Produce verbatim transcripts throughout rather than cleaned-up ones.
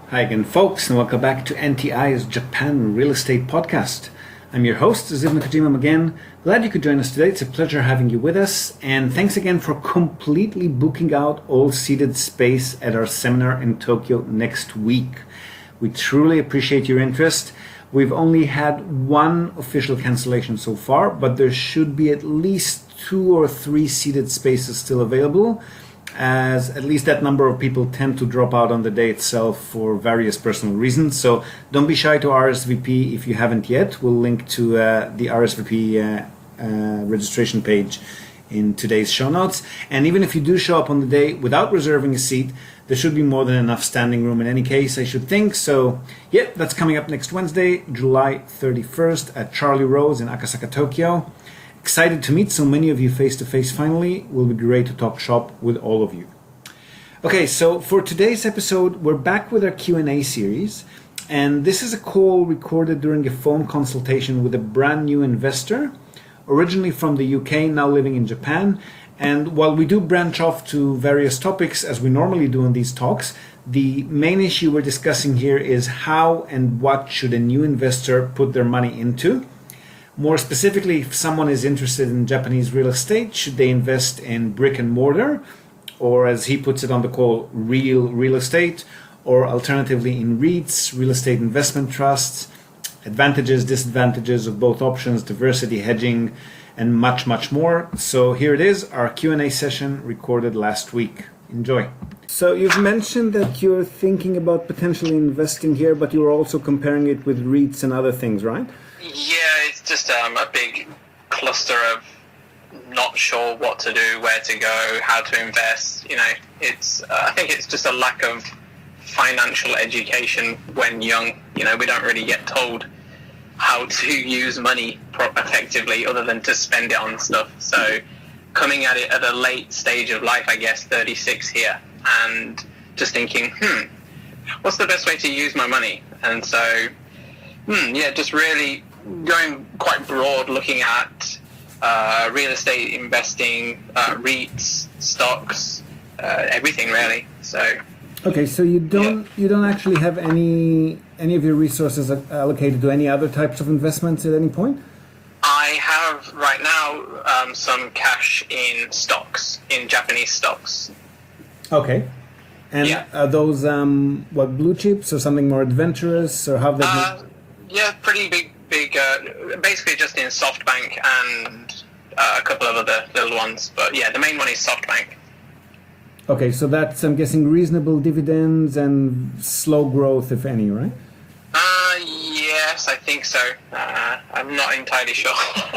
Hi again, folks, and welcome back to N T I's Japan Real Estate Podcast. I'm your host, Ziv Nakajima again. Glad you could join us today. It's a pleasure having you with us, and thanks again for completely booking out all seated space at our seminar in Tokyo next week. We truly appreciate your interest. We've only had one official cancellation so far, but there should be at least two or three seated spaces still available, as at least that number of people tend to drop out on the day itself for various personal reasons. So don't be shy to R S V P if you haven't yet. We'll link to uh, the R S V P uh, uh, registration page in today's show notes. And even if you do show up on the day without reserving a seat, there should be more than enough standing room in any case, I should think. So yeah, that's coming up next Wednesday, July thirty-first at Charlie Rose in Akasaka, Tokyo. Excited to meet so many of you face to face finally. Will be great to talk shop with all of you. Okay, so for today's episode, we're back with our Q and A series. And this is a call recorded during a phone consultation with a brand new investor, originally from the U K, now living in Japan. And while we do branch off to various topics, as we normally do in these talks, the main issue we're discussing here is how and what should a new investor put their money into. More specifically, if someone is interested in Japanese real estate, should they invest in brick and mortar, or as he puts it on the call, real real estate, or alternatively in REITs, real estate investment trusts, advantages, disadvantages of both options, diversity, hedging, and much, much more. So here it is, our Q and A session recorded last week. Enjoy. So you've mentioned that you're thinking about potentially investing here, but you're also comparing it with REITs and other things, right? Yeah, it's just um, a big cluster of not sure what to do, where to go, how to invest. You know, it's uh, I think it's just a lack of financial education when young. You know, we don't really get told how to use money pro- effectively other than to spend it on stuff. So coming at it at a late stage of life, I guess, thirty-six here, and just thinking, hmm, what's the best way to use my money? And so, hmm, yeah, just really going quite broad, looking at uh, real estate investing, uh, REITs, stocks, uh, everything really. So. Okay, so you don't yeah. you don't actually have any any of your resources allocated to any other types of investments at any point? I have right now um, some cash in stocks, in Japanese stocks. Okay, and yeah. are those um, what, blue chips or something more adventurous, or how they? Uh, yeah, pretty big, big. Uh, basically, just in SoftBank and uh, a couple of other little ones, but yeah, the main one is SoftBank. Okay, so that's, I'm guessing, reasonable dividends and slow growth, if any, right? Uh, yes, I think so. Uh, I'm not entirely sure.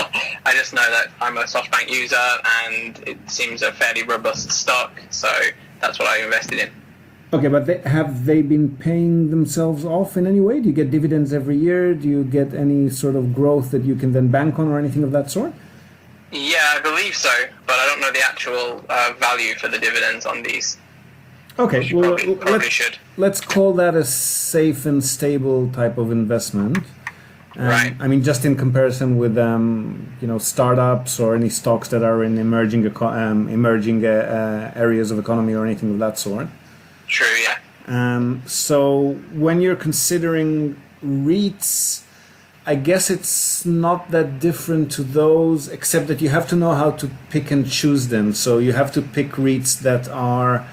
I just know that I'm a SoftBank user and it seems a fairly robust stock, so that's what I invested in. Okay, but they, have they been paying themselves off in any way? Do you get dividends every year? Do you get any sort of growth that you can then bank on or anything of that sort? Yeah, I believe so, but I don't know the actual uh, value for the dividends on these. Okay, well, probably, probably let's, should. let's call that a safe and stable type of investment. Um, right. I mean, just in comparison with um, you know, startups or any stocks that are in emerging eco- um, emerging uh, uh, areas of economy or anything of that sort. True, yeah. Um, so when you're considering REITs, I guess it's not that different to those, except that you have to know how to pick and choose them. So you have to pick REITs that are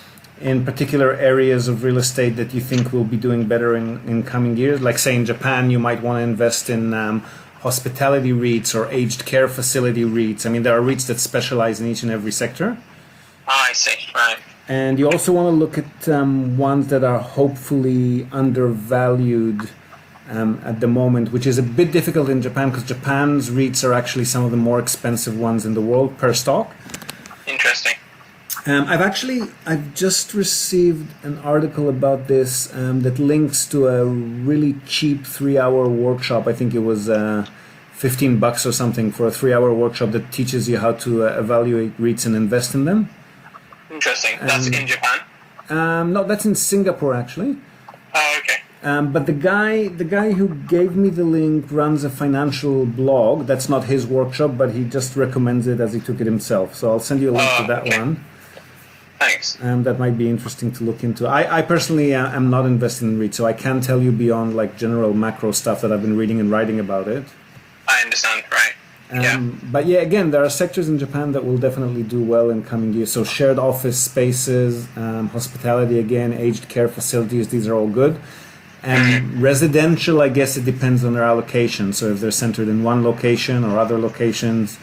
in particular areas of real estate that you think will be doing better in, in coming years. Like, say, in Japan, you might want to invest in um, hospitality REITs or aged care facility REITs. I mean, there are REITs that specialize in each and every sector. Oh, I see, right. And you also want to look at um, ones that are hopefully undervalued Um, at the moment, which is a bit difficult in Japan because Japan's REITs are actually some of the more expensive ones in the world per stock. Interesting. Um, I've actually, I've just received an article about this um, that links to a really cheap three-hour workshop. I think it was uh, fifteen bucks or something for a three-hour workshop that teaches you how to uh, evaluate REITs and invest in them. Interesting. That's Um, in Japan? Um, no, that's in Singapore actually. Oh, okay. Um, but the guy, the guy who gave me the link runs a financial blog. That's not his workshop, but he just recommends it as he took it himself. So I'll send you a link Oh, to that okay. one. Thanks. Um, that might be interesting to look into. I, I personally uh, am not invested in REIT, so I can't tell you beyond like general macro stuff that I've been reading and writing about it. I understand, right. Um, yeah. But yeah, again, there are sectors in Japan that will definitely do well in coming years. So shared office spaces, um, hospitality again, aged care facilities, these are all good. And Mm-hmm. residential, I guess it depends on their allocation. So if they're centered in one location or other locations.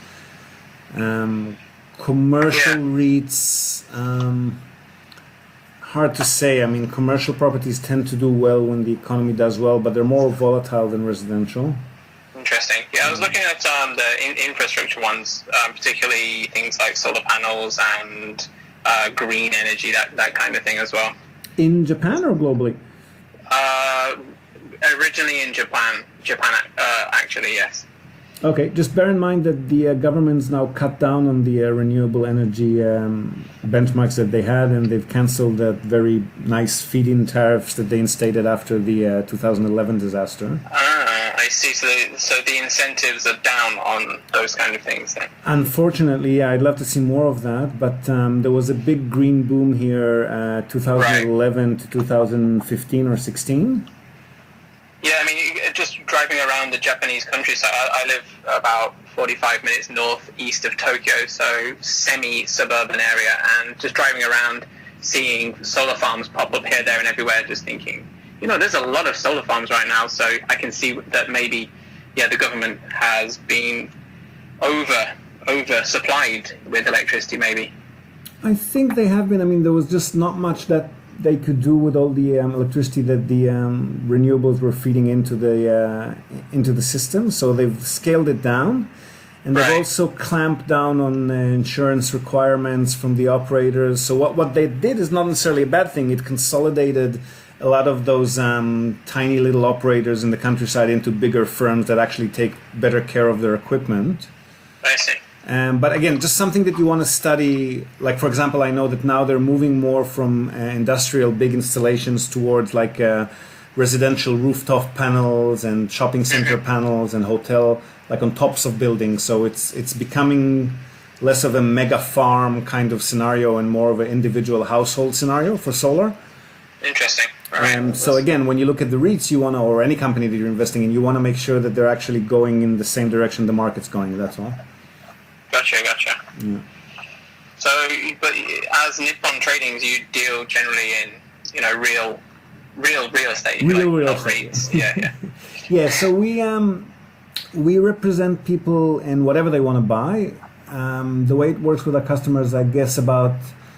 Um, commercial Yeah. REITs, um, hard to say. I mean, commercial properties tend to do well when the economy does well, but they're more volatile than residential. Interesting. Yeah, I was looking at um, the in- infrastructure ones, um, particularly things like solar panels and uh, green energy, that, that kind of thing as well. In Japan or globally? Uh, originally in Japan, Japan uh, actually, yes. Okay, just bear in mind that the uh, government's now cut down on the uh, renewable energy um, benchmarks that they had, and they've cancelled that very nice feed-in tariffs that they instated after the uh, two thousand eleven disaster. Ah, I see. So the, so the incentives are down on those kind of things then. Unfortunately, yeah, I'd love to see more of that, but um, there was a big green boom here, uh, two thousand eleven to two thousand fifteen or sixteen. Yeah, I mean, you- just driving around the Japanese countryside, I, I live about forty-five minutes northeast of Tokyo, so semi-suburban area, and just driving around, seeing solar farms pop up here, there, and everywhere, just thinking, you know, there's a lot of solar farms right now, so I can see that maybe, yeah, the government has been over, over-supplied with electricity, maybe. I think they have been. I mean, there was just not much that they could do with all the um, electricity that the um, renewables were feeding into the uh, into the system. So they've scaled it down, and they've Right. also clamped down on uh, insurance requirements from the operators. So what what they did is not necessarily a bad thing. It consolidated a lot of those um, tiny little operators in the countryside into bigger firms that actually take better care of their equipment. I see. Um, but again, just something that you want to study. Like, for example, I know that now they're moving more from uh, industrial big installations towards like uh, residential rooftop panels and shopping center panels and hotel, like on tops of buildings. So it's it's becoming less of a mega farm kind of scenario and more of an individual household scenario for solar. Interesting. All right. Um, so again, when you look at the REITs, you want to, or any company that you're investing in, you want to make sure that they're actually going in the same direction the market's going. That's all. Gotcha, gotcha. Yeah. So, but as Nippon Tradings, you deal generally in, you know, real, real real estate. Real like, real not estate. REITs. Yeah, yeah. Yeah, so we um, we represent people in whatever they want to buy. Um, the way it works with our customers, I guess about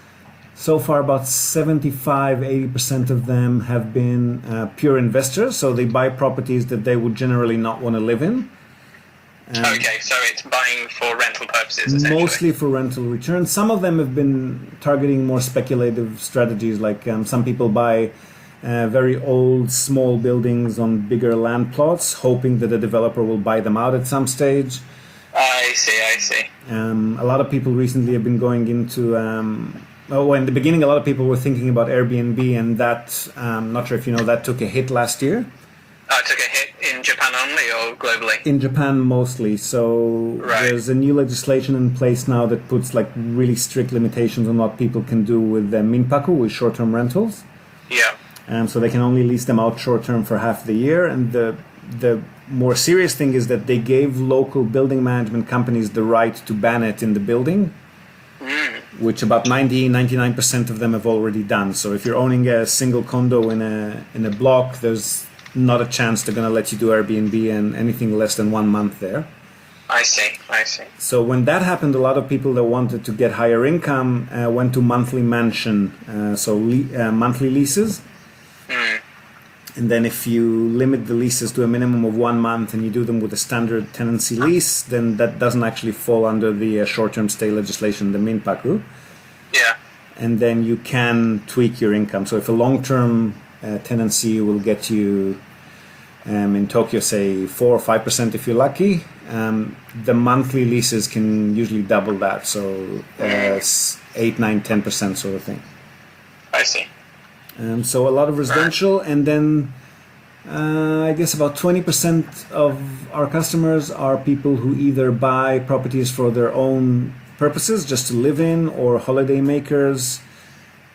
so far about seventy-five, eighty percent of them have been uh, pure investors. So they buy properties that they would generally not want to live in. Um, Okay, so it's buying for rental purposes, essentially. Mostly for rental return. Some of them have been targeting more speculative strategies, like um, some people buy uh, very old, small buildings on bigger land plots, hoping that the developer will buy them out at some stage. I see, I see. Um, a lot of people recently have been going into. Um, oh, in the beginning, a lot of people were thinking about Airbnb, and that, um, not sure if you know, that took a hit last year. Uh, took a hit in Japan only or globally? In Japan mostly. So Right. there's a new legislation in place now that puts like really strict limitations on what people can do with the minpaku, with short-term rentals. Yeah. Um, so they can only lease them out short-term for half the year. And the the more serious thing is that they gave local building management companies the right to ban it in the building, Mm. which about ninety, ninety-nine percent of them have already done. So if you're owning a single condo in a in a block, there's not a chance they're going to let you do Airbnb and anything less than one month there. I see, I see. So when that happened, a lot of people that wanted to get higher income uh, went to monthly mansion, uh, so le- uh, monthly leases. Mm. And then if you limit the leases to a minimum of one month and you do them with a standard tenancy lease, then that doesn't actually fall under the uh, short-term stay legislation, the minpaku. Yeah. And then you can tweak your income. So if a long-term uh, tenancy will get you um, in Tokyo, say four or five percent if you're lucky, um, the monthly leases can usually double that. So uh, s- eight, nine, ten percent sort of thing. I see. Um, so a lot of residential, and then uh, I guess about twenty percent of our customers are people who either buy properties for their own purposes, just to live in, or holiday makers,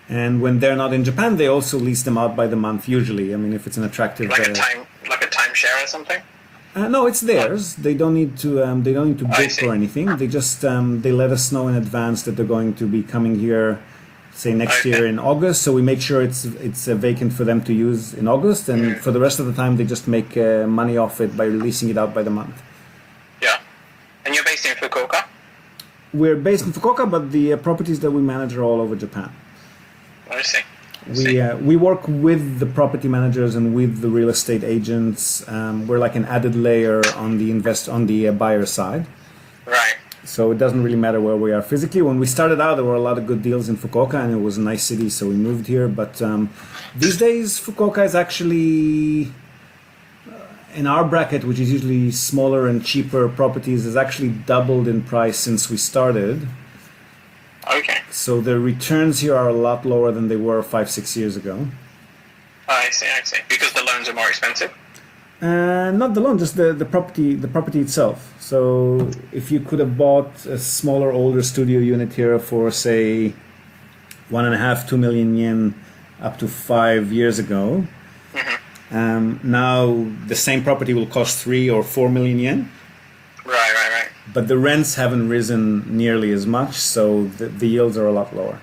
And when they're not in Japan, they also lease them out by the month. Usually, I mean, if it's an attractive, Like a uh, time, like a timeshare or something. uh, no, it's theirs. They don't need to. Um, they don't need to I book see. or anything. They just um, they let us know in advance that they're going to be coming here, say next Okay. year in August. So we make sure it's it's uh, vacant for them to use in August, and Mm. for the rest of the time, they just make uh, money off it by leasing it out by the month. Yeah. And you're based in Fukuoka? We're based in Fukuoka, but the uh, properties that we manage are all over Japan. I see. I We see. uh, we work with the property managers and with the real estate agents. Um, we're like an added layer on the invest on the uh, buyer side. Right. So it doesn't really matter where we are physically. When we started out, there were a lot of good deals in Fukuoka, and it was a nice city, so we moved here. But um, these days, Fukuoka is actually uh, in our bracket, which is usually smaller and cheaper properties, has actually doubled in price since we started. Okay. So the returns here are a lot lower than they were five, six years ago. I see. I see. Because the loans are more expensive. Uh, not the loan, just the, the property the property itself. So if you could have bought a smaller, older studio unit here for say one and a half, two million yen up to five years ago, Mm-hmm. um, now the same property will cost three or four million yen, Right. Right. Right. but the rents haven't risen nearly as much, so the, the yields are a lot lower.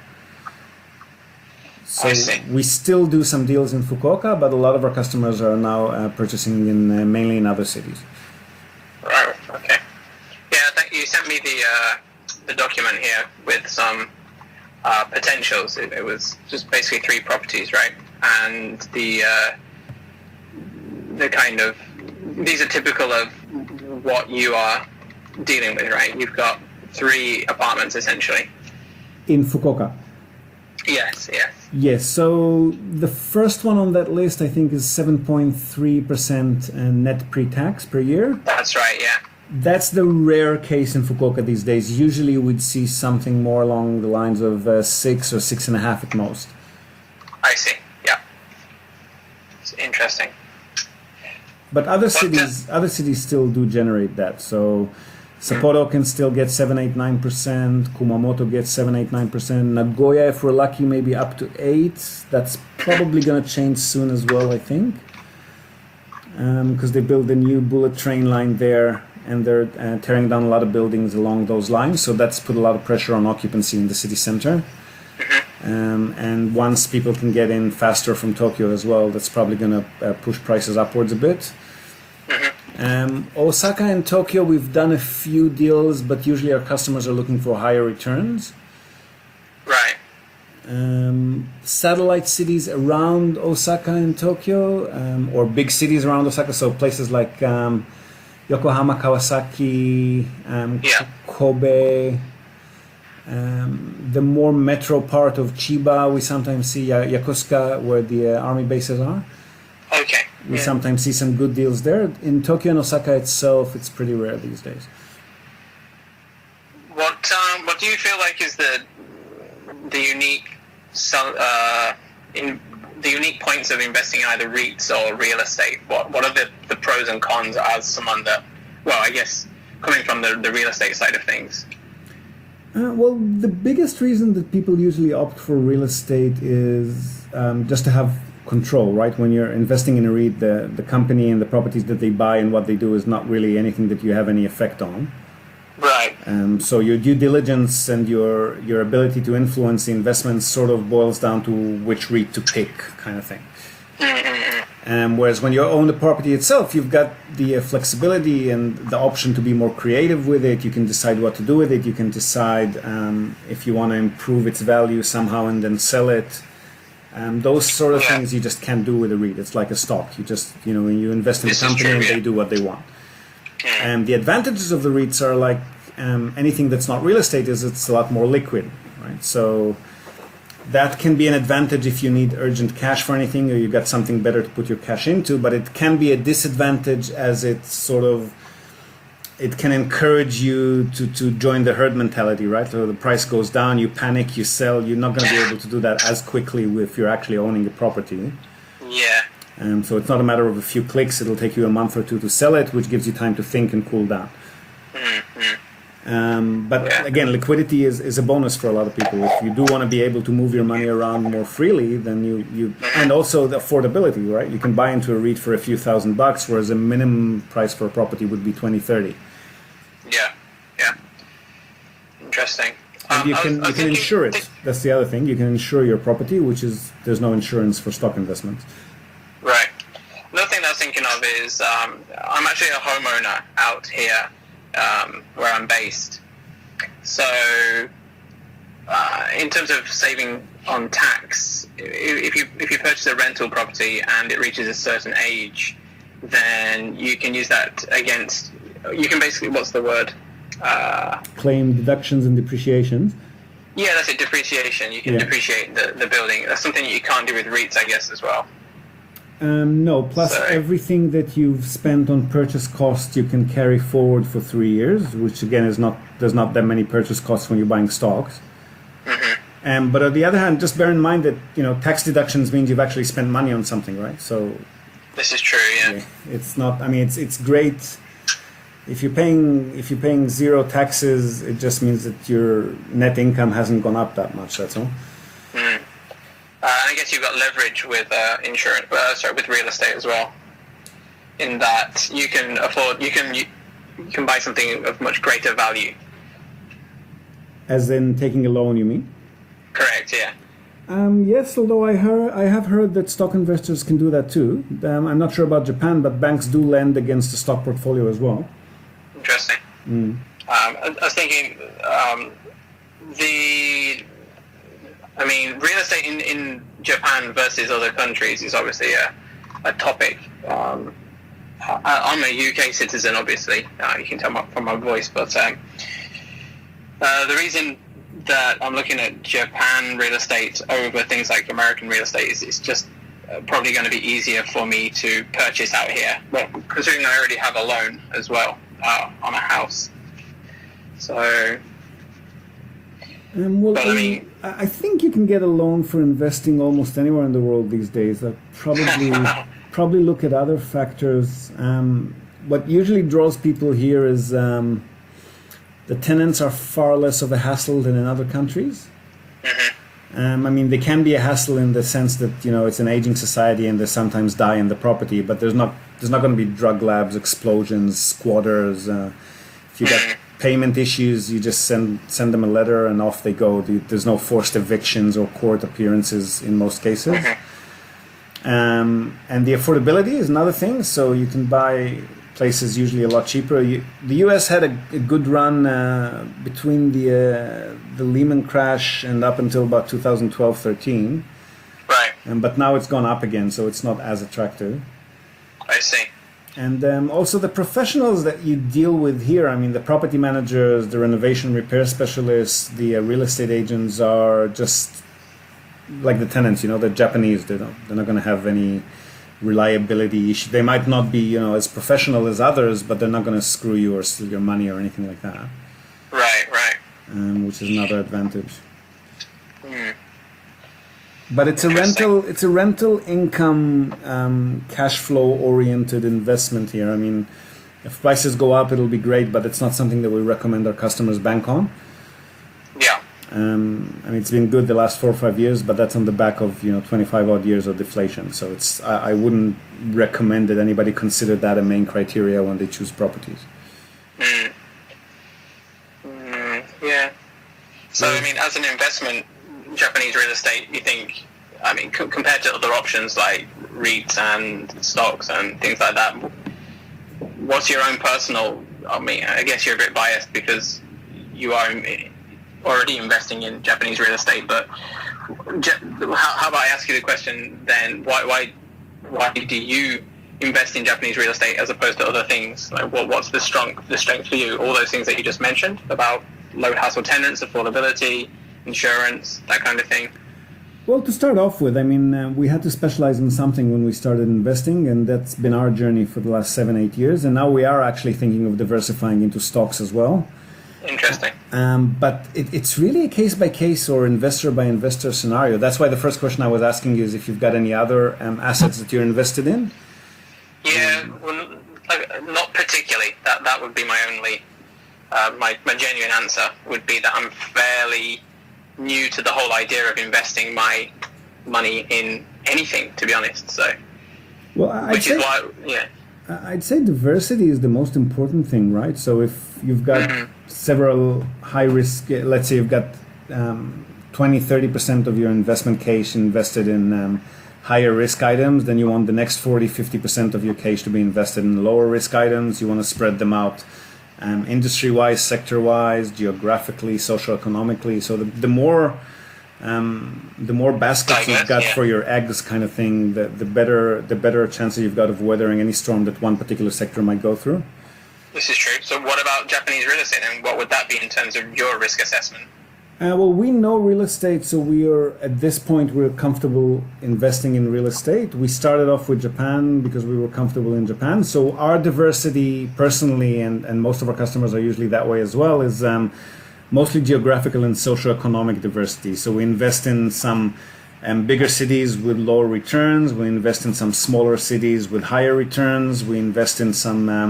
So I see. we still do some deals in Fukuoka, but a lot of our customers are now uh, purchasing in uh, mainly in other cities. Right. Okay. Yeah. Thank you. Sent me the uh, the document here with some uh, potentials. It, it was just basically three properties, right? And the uh, the kind of these are typical of what you are dealing with, right? You've got three apartments essentially. In Fukuoka. Yes. Yes. Yes, so the first one on that list I think is seven point three percent net pre-tax per year. That's right. Yeah. That's the rare case in Fukuoka these days. Usually we'd see something more along the lines of uh, six or six and a half at most. I see. Yeah. It's interesting. But other But, uh, cities, other cities still do generate that. So Sapporo can still get seven, eight, nine percent. Kumamoto gets seven, eight, nine percent. Nagoya, if we're lucky, maybe up to eight. That's probably going to change soon as well, I think, because they built a new bullet train line there, and they're uh, tearing down a lot of buildings along those lines. So that's put a lot of pressure on occupancy in the city center. Um, and once people can get in faster from Tokyo as well, that's probably going to uh, push prices upwards a bit. Um, Osaka and Tokyo, we've done a few deals, but usually our customers are looking for higher returns. Right. Um, satellite cities around Osaka and Tokyo, um, or big cities around Osaka, so places like um, Yokohama, Kawasaki, um, Yeah. Kobe, um, the more metro part of Chiba, we sometimes see uh, Yokosuka, where the uh, army bases are. Okay. We Yeah. sometimes see some good deals there. In Tokyo and Osaka itself, it's pretty rare these days. What um, What do you feel like is the the unique so- uh, in the unique points of investing in either REITs or real estate? What What are the, the pros and cons as someone that, well, I guess coming from the, the real estate side of things? Uh, well, the biggest reason that people usually opt for real estate is um, just to have control, right? When you're investing in a REIT, the, the company and the properties that they buy and what they do is not really anything that you have any effect on. Right. Um, so your due diligence and your your ability to influence the investments sort of boils down to which REIT to pick, kind of thing. Um, whereas when you own the property itself, you've got the uh, flexibility and the option to be more creative with it. You can decide what to do with it. You can decide um, if you want to improve its value somehow and then sell it. Um, those sort of Yeah. things you just can't do with a REIT. It's like a stock. You just, you know, you invest in This the is company true, and yeah. they do what they want. Mm. And the advantages of the REITs are like um, anything that's not real estate is it's a lot more liquid, right? So that can be an advantage if you need urgent cash for anything or you got something better to put your cash into, but it can be a disadvantage as it's sort of, it can encourage you to, to join the herd mentality, right? So the price goes down, you panic, you sell. You're not going to be able to do that as quickly if you're actually owning the property. Yeah. Um, so it's not a matter of a few clicks. It'll take you a month or two to sell it, which gives you time to think and cool down. Mm-hmm. Um, but Yeah. again, liquidity is, is a bonus for a lot of people. If you do want to be able to move your money around more freely, then you, you and also the affordability, right? You can buy into a REIT for a few thousand bucks, whereas a minimum price for a property would be twenty, thirty. Yeah, yeah. Interesting. And Um, you I can was- I you was can thinking- insure it. That's the other thing. You can insure your property, which is there's no insurance for stock investments. Right. Another thing that I was thinking of is um, I'm actually a homeowner out here um, where I'm based. So, uh, in terms of saving on tax, i- if you if you purchase a rental property and it reaches a certain age, then you can use that against. You can basically, what's the word? Uh, Claim deductions and depreciations. yeah, that's it. Depreciation. You can Yeah. depreciate the, the building. That's something that you can't do with REITs, I guess, as well. Um, no, plus Sorry. everything that you've spent on purchase costs you can carry forward for three years, which again is not there's not that many purchase costs when you're buying stocks. Mm-hmm. Um, but on the other hand, just bear in mind that you know tax deductions means you've actually spent money on something, right? So This is true. Yeah. yeah, it's not. I mean, it's it's great if you're paying if you're paying zero taxes. It just means that your net income hasn't gone up that much. That's all. Mm. Uh, I guess you've got leverage with uh, insurance, uh, sorry, with real estate as well. In that you can afford, you can you, you can buy something of much greater value. As in taking a loan, you mean? Correct. Yeah. Um, yes, although I heard, I have heard that stock investors can do that too. Um, I'm not sure about Japan, but banks do lend against the stock portfolio as well. Interesting. Mm. Um, I, I was thinking um, the, I mean, real estate in, in Japan versus other countries is obviously a, a topic. Um, I, I'm a U K citizen, obviously. Uh, you can tell my, from my voice, but um, uh, the reason that I'm looking at Japan real estate over things like American real estate is it's just uh, probably going to be easier for me to purchase out here. Well, considering I already have a loan as well uh, on a house. So, Um, well, But, I I, mean- I think you can get a loan for investing almost anywhere in the world these days. I'd probably probably look at other factors. Um, what usually draws people here is um, the tenants are far less of a hassle than in other countries. mhm. Um, I mean, they can be a hassle in the sense that you know it's an aging society and they sometimes die in the property. But there's not there's not going to be drug labs, explosions, squatters. Uh, if you got payment issues, you just send send them a letter and off they go. The- There's no forced evictions or court appearances in most cases. Um, and the affordability is another thing. So you can buy places usually a lot cheaper. You, the U S had a, a good run uh, between the uh, the Lehman crash and up until about two thousand twelve thirteen. Right. Um, but now it's gone up again, so it's not as attractive. I see. And um, also the professionals that you deal with here, I mean, the property managers, the renovation repair specialists, the uh, real estate agents are just like the tenants, you know, they're Japanese. They don't, they're not going to have any reliability issue. They might not be, you know, as professional as others, but they're not going to screw you or steal your money or anything like that, Right, right. um, which is another advantage. Mm. But it's a Interesting. rental. It's a rental income, um, cash flow oriented investment here. I mean, if prices go up, it'll be great, but it's not something that we recommend our customers bank on. Yeah. Um, I mean, it's been good the last four or five years, but that's on the back of you know twenty-five odd years of deflation. So it's I, I wouldn't recommend that anybody consider that a main criteria when they choose properties. Mm. Mm, yeah. So, I mean, as an investment, Japanese real estate, you think, I mean, c- compared to other options like REITs and stocks and things like that, what's your own personal, I mean, I guess you're a bit biased because you are in- already investing in Japanese real estate, but Ja- how, how about I ask you the question then, why, why, why do you invest in Japanese real estate as opposed to other things? Like, what, what's the strong, the strength for you? All those things that you just mentioned about low hassle tenants, affordability, insurance, that kind of thing. Well, to start off with, I mean, uh, we had to specialize in something when we started investing, and that's been our journey for the last seven, eight years. And now we are actually thinking of diversifying into stocks as well. Interesting. Um, but it, it's really a case by case or investor by investor scenario. That's why the first question I was asking you is if you've got any other um, assets that you're invested in. Yeah, well, like, not particularly. That that would be my only uh, my, my genuine answer would be that I'm fairly new to the whole idea of investing my money in anything, to be honest. So, well, I'd which say, is why, yeah. I'd say diversity is the most important thing, right? So if you've got mm-hmm. several high risk, let's say you've got um, twenty, thirty percent of your investment cash invested in um, higher risk items, then you want the next forty, fifty percent of your cash to be invested in lower risk items. You want to spread them out um, industry-wise, sector-wise, geographically, socio-economically. So the, the more um, the more baskets guess, you've got yeah. for your eggs, kind of thing, the, the better the better chances you've got of weathering any storm that one particular sector might go through. This is true. So what about Japanese real estate, and what would that be in terms of your risk assessment? Uh, well, we know real estate, so we are, at this point, we're comfortable investing in real estate. We started off with Japan because we were comfortable in Japan. So our diversity personally, and, and most of our customers are usually that way as well, is um, mostly geographical and socioeconomic diversity. So we invest in some um, bigger cities with lower returns. We invest in some smaller cities with higher returns. We invest in some um,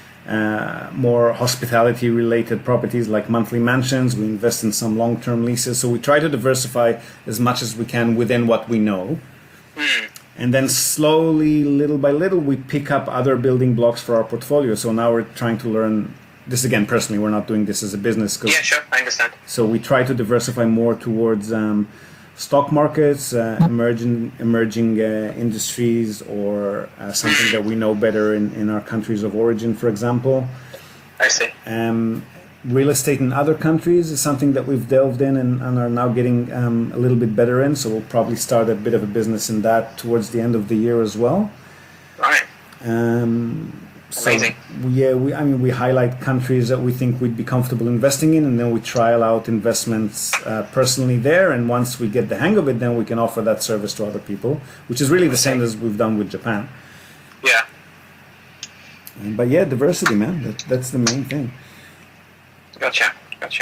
uh, more hospitality-related properties like monthly mansions. We invest in some long-term leases. So we try to diversify as much as we can within what we know. Mm. And then slowly, little by little, we pick up other building blocks for our portfolio. So now we're trying to learn, this again, personally, we're not doing this as a business. Yeah, sure, I understand. So we try to diversify more towards um, stock markets, uh, emerging emerging uh, industries, or uh, something that we know better in, in our countries of origin, for example. I see. Um, real estate in other countries is something that we've delved in and, and are now getting um, a little bit better in. So we'll probably start a bit of a business in that towards the end of the year as well. Right. Um, So Amazing. yeah, we I mean we highlight countries that we think we'd be comfortable investing in, and then we trial out investments uh, personally there. And once we get the hang of it, then we can offer that service to other people, which is really the same as we've done with Japan. Yeah. Um, but yeah, diversity, man. That, that's the main thing. Gotcha. Gotcha.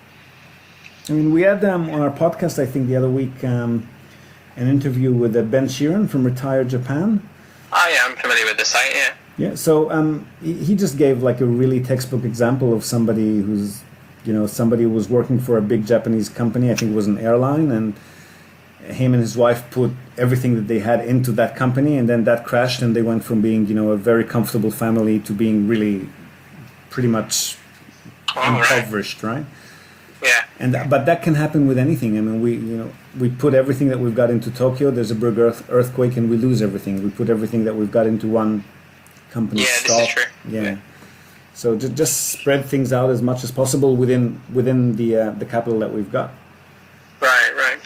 I mean, we had um, on our podcast, I think the other week, um, an interview with uh, Ben Sheeran from Retired Japan. Oh yeah, I'm familiar with the site. Yeah. Yeah, so um, he he just gave like a really textbook example of somebody who's, you know, somebody who was working for a big Japanese company, I think it was an airline, and him and his wife put everything that they had into that company, and then that crashed, and they went from being, you know, a very comfortable family to being really pretty much Oh, impoverished, right? right? Yeah. And that, but that can happen with anything. I mean, we you know we put everything that we've got into Tokyo. There's a big earth, earthquake, and we lose everything. We put everything that we've got into one company. Yeah, stock. this is true. Yeah. Yeah. So just just spread things out as much as possible within within the uh, the capital that we've got. Right. Right.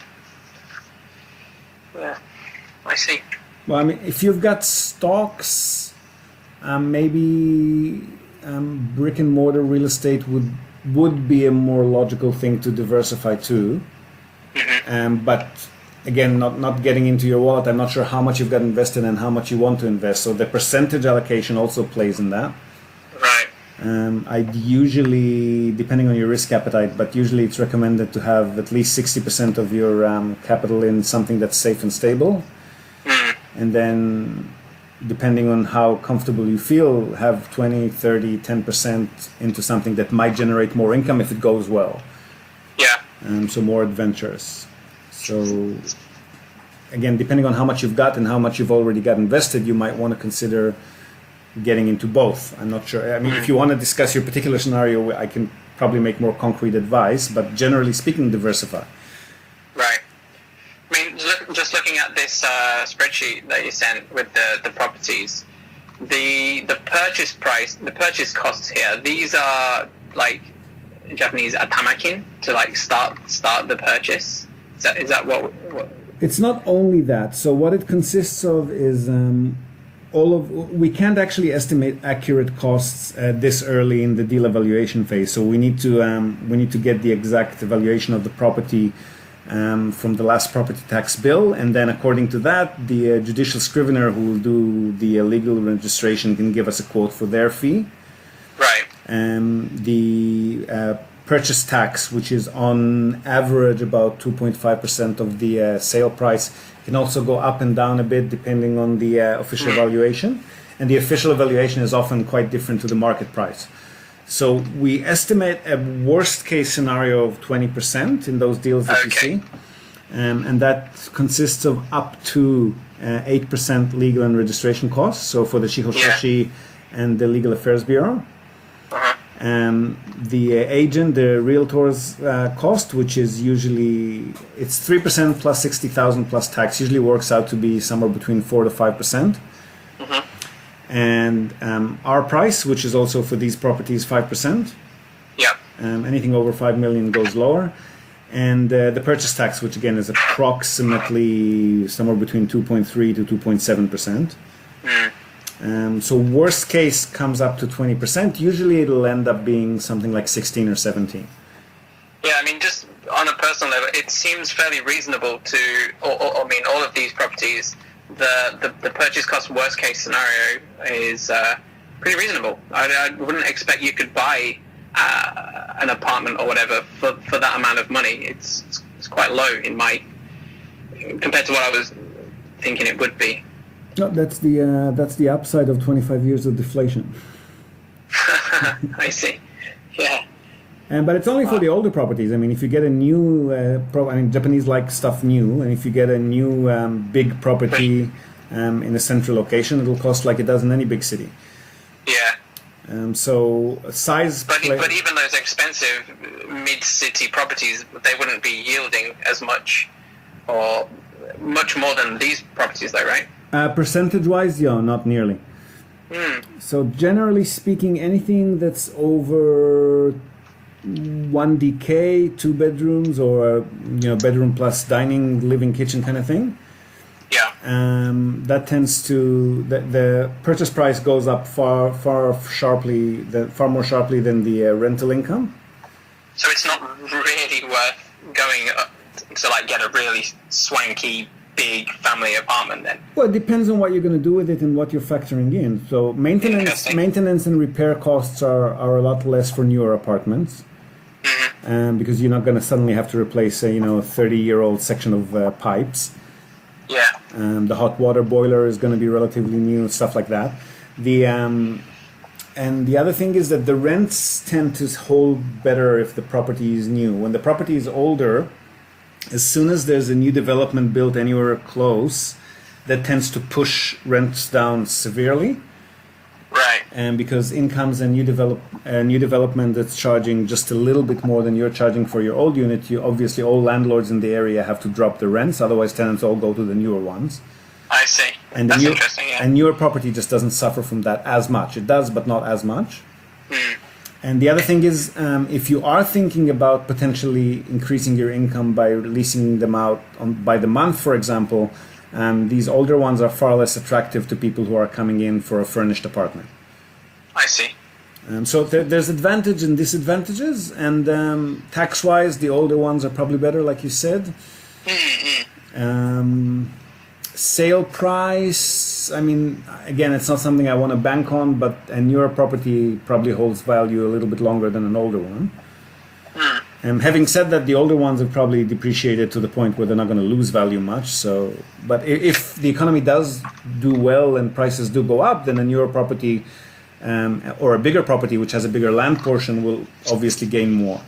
Yeah. I see. Well, I mean, if you've got stocks, um, maybe um, brick and mortar real estate would would be a more logical thing to diversify to. Mm-hmm. Um, but again, not, not getting into your wallet, I'm not sure how much you've got invested and how much you want to invest. So the percentage allocation also plays in that. Right. Um, I'd usually, depending on your risk appetite, but usually it's recommended to have at least sixty percent of your um, capital in something that's safe and stable. Mm. And then, depending on how comfortable you feel, have twenty, thirty, ten percent into something that might generate more income if it goes well. Yeah. Um, so more adventurous. So again, depending on how much you've got and how much you've already got invested, you might want to consider getting into both. I'm not sure. I mean, mm. if you want to discuss your particular scenario, I can probably make more concrete advice, but generally speaking, diversify. Right. I mean, look, just looking at this uh, spreadsheet that you sent with the, the properties, the the purchase price, the purchase costs here, these are like Japanese atamakin to like start start the purchase. Is that, is that what, what? It's not only that. So what it consists of is um, all of. We can't actually estimate accurate costs uh, this early in the deal evaluation phase. So we need to um, we need to get the exact evaluation of the property um, from the last property tax bill, and then according to that, the uh, judicial scrivener who will do the uh, legal registration can give us a quote for their fee. Right. Um, the uh, purchase tax, which is on average about two point five percent of the uh, sale price, can also go up and down a bit depending on the uh, official Mm. valuation. And the official valuation is often quite different to the market price. So we estimate a worst case scenario of twenty percent in those deals that you Okay. see. Um, and that consists of up to uh, eight percent legal and registration costs. So for the Shihoshoshi and the Legal Affairs Bureau. Uh-huh. Um, the uh, agent, the realtor's uh, cost, which is usually, it's three percent plus sixty thousand plus tax, usually works out to be somewhere between four to five percent. Mhm. And um, our price, which is also for these properties five percent. Yeah. Um, anything over five million goes lower. And uh, the purchase tax, which again is approximately somewhere between two point three to two point seven percent. Mm. Um, so worst case comes up to twenty percent. Usually it'll end up being something like sixteen or seventeen. Yeah, I mean, just on a personal level, it seems fairly reasonable to, or, or, I mean, all of these properties, the, the, the purchase cost worst case scenario is uh, pretty reasonable. I, I wouldn't expect you could buy uh, an apartment or whatever for, for that amount of money. It's, it's it's quite low in my, compared to what I was thinking it would be. No, that's the uh, that's the upside of twenty-five years of deflation. I see. Yeah. And but it's only for the older properties. I mean, if you get a new, uh, pro- I mean, Japanese like stuff new, and if you get a new um, big property um, in a central location, it'll cost like it does in any big city. Yeah. Um, so size. But, play- but even those expensive mid-city properties, they wouldn't be yielding as much or much more than these properties, though, right? Uh, percentage-wise, yeah, not nearly. Hmm. So generally speaking, anything that's over one D K, two bedrooms, or you know, bedroom plus dining, living, kitchen kind of thing, Yeah. um, that tends to the, the purchase price goes up far, far sharply, the, far more sharply than the uh, rental income. So it's not really worth going up to like get a really swanky big family apartment then. Well, it depends on what you're going to do with it and what you're factoring in. So maintenance, Interesting. maintenance and repair costs are, are a lot less for newer apartments, Mm-hmm. um, because you're not going to suddenly have to replace a you know thirty-year-old section of uh, pipes. Yeah. Um, the hot water boiler is going to be relatively new, stuff like that. The um, and the other thing is that the rents tend to hold better if the property is new. When the property is older, as soon as there's a new development built anywhere close, that tends to push rents down severely. Right. And because in comes a new develop a new development that's charging just a little bit more than you're charging for your old unit, you obviously all landlords in the area have to drop the rents. Otherwise, tenants all go to the newer ones. I see. And the That's new, interesting, yeah. and newer property just doesn't suffer from that as much. It does, but not as much. Hmm. And the other thing is, um, if you are thinking about potentially increasing your income by leasing them out on, by the month, for example, um, these older ones are far less attractive to people who are coming in for a furnished apartment. I see. Um, so there, there's advantages and disadvantages, and um, tax-wise, the older ones are probably better, like you said. Mm-hmm. Um, sale price, I mean, again, it's not something I want to bank on, but a newer property probably holds value a little bit longer than an older one. Hmm. And having said that, the older ones have probably depreciated to the point where they're not going to lose value much. So, but i- if the economy does do well and prices do go up, then a newer property um, or a bigger property which has a bigger land portion will obviously gain more.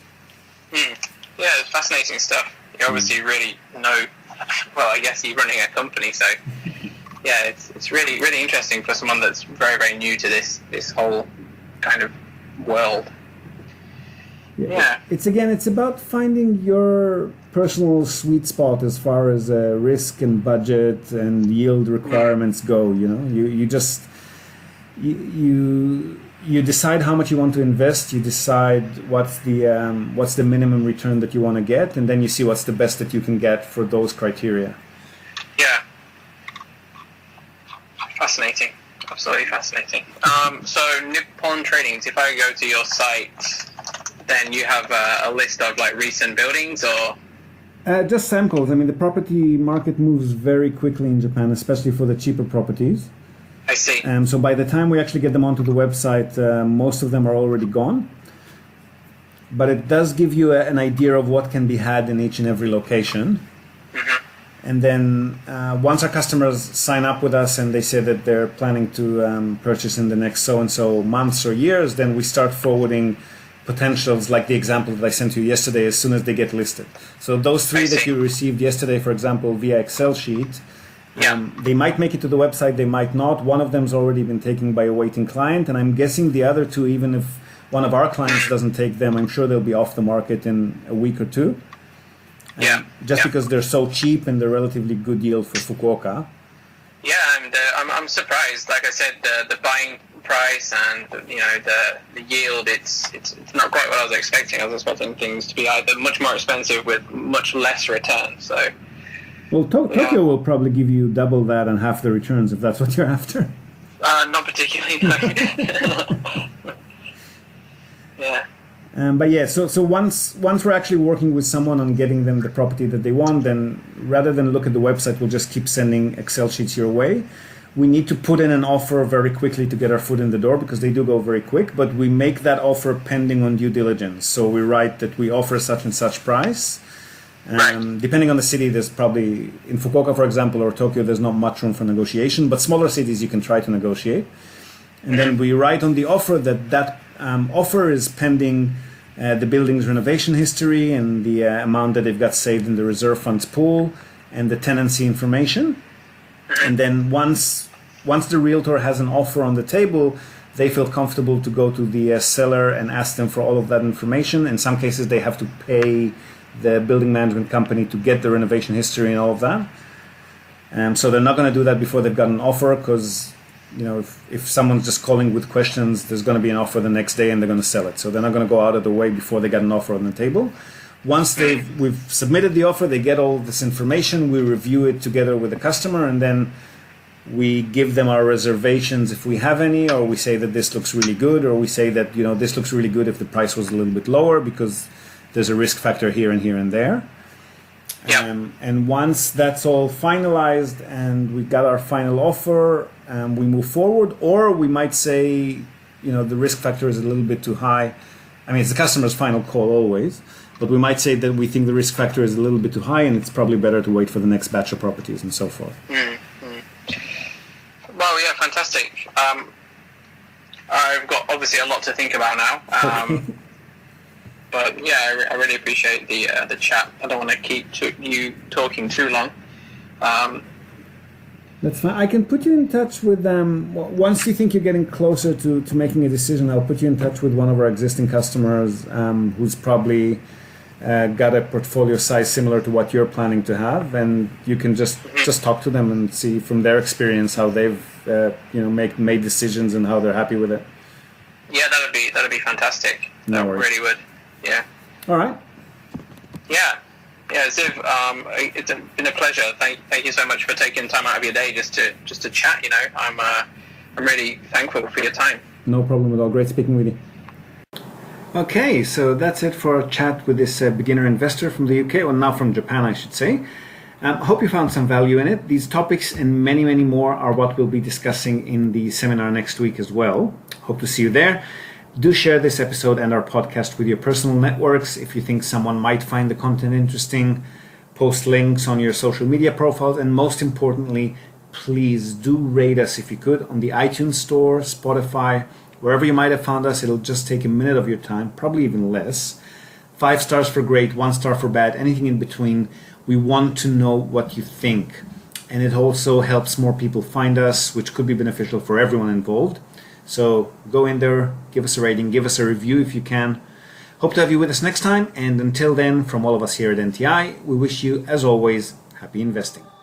Hmm. Yeah, it's fascinating stuff. You obviously really know. Well, I guess you're running a company, so yeah, it's it's really really interesting for someone that's very very new to this this whole kind of world. Yeah. It's again, it's about finding your personal sweet spot as far as uh, risk and budget and yield requirements go. You know, you you just you you, you decide how much you want to invest. You decide what's the um, what's the minimum return that you want to get, and then you see what's the best that you can get for those criteria. Yeah. Fascinating. Absolutely fascinating. Um, so Nippon Tradings, if I go to your site, then you have a, a list of like recent buildings or? Uh, just samples. I mean, the property market moves very quickly in Japan, especially for the cheaper properties. I see. Um, so by the time we actually get them onto the website, uh, most of them are already gone. But it does give you a, an idea of what can be had in each and every location. Mm-hmm. And then uh, once our customers sign up with us and they say that they're planning to um, purchase in the next so-and-so months or years, then we start forwarding potentials like the example that I sent you yesterday as soon as they get listed. So those three that you received yesterday, for example, via Excel sheet, yeah. um, they might make it to the website, they might not. One of them's already been taken by a waiting client, and I'm guessing the other two, even if one of our clients doesn't take them, I'm sure they'll be off the market in a week or two. Um, yeah. Just yeah. because they're so cheap and they're relatively good yield for Fukuoka. Yeah, and uh, I'm I'm surprised. Like I said, the the buying price and you know the the yield, it's it's it's not quite what I was expecting. I was expecting things to be either much more expensive with much less return. So. Well, to- yeah. Tokyo will probably give you double that and half the returns if that's what you're after. Uh, not particularly. No. yeah. Um, but yeah, so so once once we're actually working with someone on getting them the property that they want, then rather than look at the website, we'll just keep sending Excel sheets your way. We need to put in an offer very quickly to get our foot in the door because they do go very quick, but we make that offer pending on due diligence. So we write that we offer such and such price. Um, Right. Depending on the city, there's probably, in Fukuoka, for example, or Tokyo, there's not much room for negotiation, but smaller cities you can try to negotiate. And then we write on the offer that that um, offer is pending uh, the building's renovation history and the uh, amount that they've got saved in the reserve funds pool and the tenancy information. And then once once the realtor has an offer on the table, they feel comfortable to go to the uh, seller and ask them for all of that information. In some cases, they have to pay the building management company to get the renovation history and all of that. Um, so they're not going to do that before they've got an offer because, you know, if, if someone's just calling with questions, there's going to be an offer the next day and they're going to sell it. So they're not going to go out of the way before they get an offer on the table. Once they've we've submitted the offer, they get all this information, we review it together with the customer, and then we give them our reservations if we have any, or we say that this looks really good, or we say that, you know, this looks really good if the price was a little bit lower because there's a risk factor here and here and there. Yeah. Um, and once that's all finalized and we got our final offer, um, we move forward, or we might say, you know, the risk factor is a little bit too high. I mean, it's the customer's final call always, but we might say that we think the risk factor is a little bit too high and it's probably better to wait for the next batch of properties and so forth. Mm-hmm. Well, yeah, fantastic. Um, I've got obviously a lot to think about now. Um, but yeah, I, re- I really appreciate the uh, the chat. I don't want to keep to- you talking too long. Um, That's fine. I can put you in touch with them. Um, once you think you're getting closer to, to making a decision, I'll put you in touch with one of our existing customers um, who's probably uh, got a portfolio size similar to what you're planning to have, and you can just, just talk to them and see from their experience how they've uh, you know make made decisions and how they're happy with it. yeah, that'd be that'd be fantastic. No that worries. really would. Yeah. All right. Yeah. Yeah, Ziv, um, it's been a pleasure. Thank, thank you so much for taking time out of your day just to just to chat. You know, I'm uh, I'm really thankful for your time. No problem at all. Great speaking with you. Okay, so that's it for our chat with this uh, beginner investor from the U K, or now from Japan, I should say. I um, hope you found some value in it. These topics and many, many more are what we'll be discussing in the seminar next week as well. Hope to see you there. Do share this episode and our podcast with your personal networks. If you think someone might find the content interesting, post links on your social media profiles, and most importantly, please do rate us if you could on the iTunes Store, Spotify, wherever you might have found us. It'll just take a minute of your time, probably even less. Five stars for great, one star for bad, anything in between. We want to know what you think. And it also helps more people find us, which could be beneficial for everyone involved. So go in there, give us a rating, give us a review if you can. Hope to have you with us next time. And until then, from all of us here at N T I, we wish you, as always, happy investing.